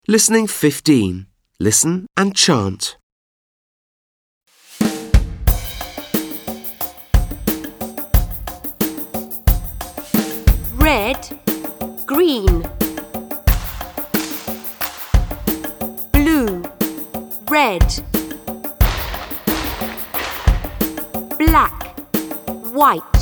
Listening 15. Listen and chant. Red, green. Blue, red. Black, white.